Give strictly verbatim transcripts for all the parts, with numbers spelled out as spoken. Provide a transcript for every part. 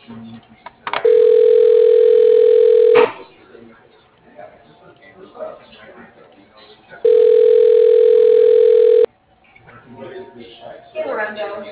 Hey, Lorenzo.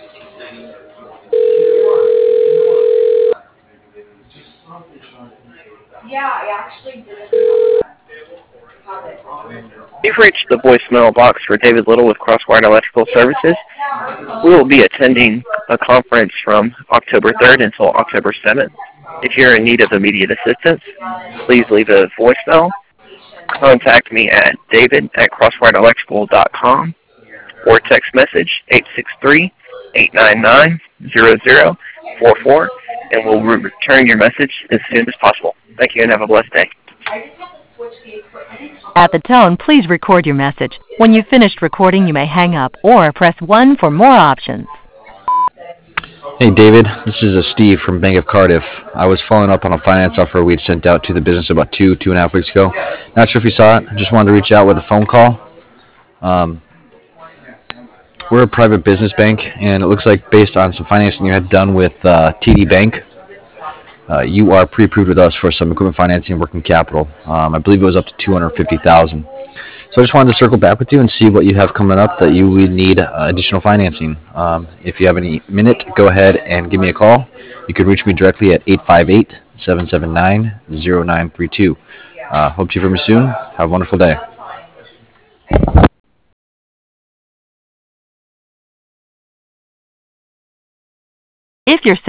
Yeah, I actually didn't have it on. You've reached the voicemail box for David Little with Crosswire Electrical Services. We will be attending a conference from October third until October seventh. If you're in need of immediate assistance, please leave a voicemail. Contact me at david at crosswire electrical dot com or text message eight six three, eight nine nine, zero zero four four, and we'll return your message as soon as possible. Thank you and have a blessed day. I just have to switch the equipment. At the tone, please record your message. When you've finished recording, you may hang up or press one for more options. Hey David, this is uh, Steve from Bank of Cardiff. I was following up on a finance offer we'd sent out to the business about two, two and a half weeks ago. Not sure if you saw it. I just wanted to reach out with a phone call. Um, we're a private business bank, and it looks like based on some financing you had done with uh, T D Bank, uh, you are pre-approved with us for some equipment financing and working capital. Um, I believe it was up to two hundred fifty thousand dollars. So I just wanted to circle back with you and see what you have coming up that you would need uh, additional financing. Um, if you have any minute, go ahead and give me a call. You can reach me directly at eight five eight, seven seven nine, zero nine three two. Uh, hope to hear from you soon. Have a wonderful day. If you're